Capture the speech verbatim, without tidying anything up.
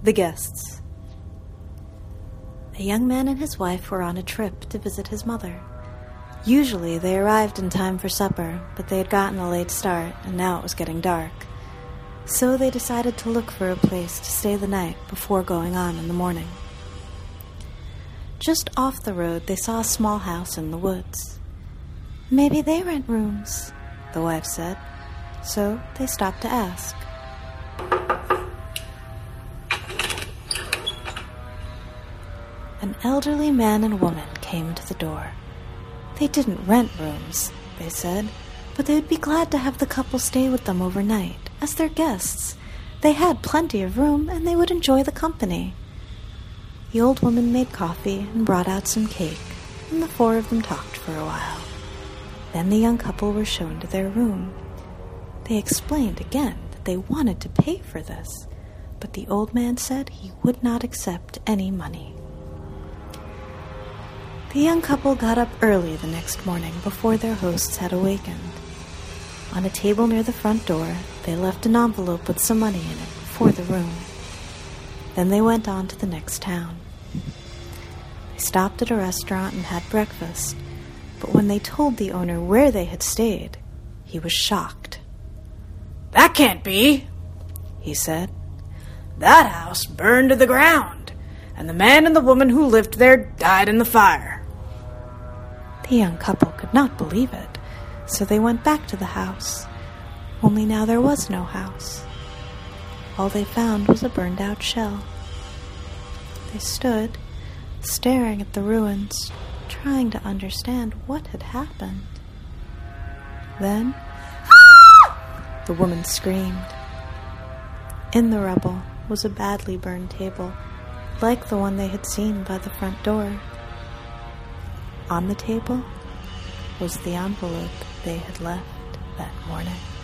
The guests. A young man and his wife were on a trip to visit his mother. Usually they arrived in time for supper, but they had gotten a late start, and now it was getting dark. So they decided to look for a place to stay the night before going on in the morning. Just off the road, they saw a small house in the woods. "Maybe they rent rooms," the wife said. So they stopped to ask. An elderly man and woman came to the door. They didn't rent rooms, they said, but they would be glad to have the couple stay with them overnight as their guests. They had plenty of room, and they would enjoy the company. The old woman made coffee and brought out some cake, and the four of them talked for a while. Then the young couple were shown to their room. They explained again that they wanted to pay for this, but the old man said he would not accept any money. The young couple got up early the next morning before their hosts had awakened. On a table near the front door, they left an envelope with some money in it for the room. Then they went on to the next town. They stopped at a restaurant and had breakfast, but when they told the owner where they had stayed, he was shocked. "That can't be," he said. "That house burned to the ground, and the man and the woman who lived there died in the fire." The young couple could not believe it, so they went back to the house. Only now there was no house. All they found was a burned-out shell. They stood, staring at the ruins, trying to understand what had happened. Then, the woman screamed. In the rubble was a badly burned table, like the one they had seen by the front door. On the table was the envelope they had left that morning.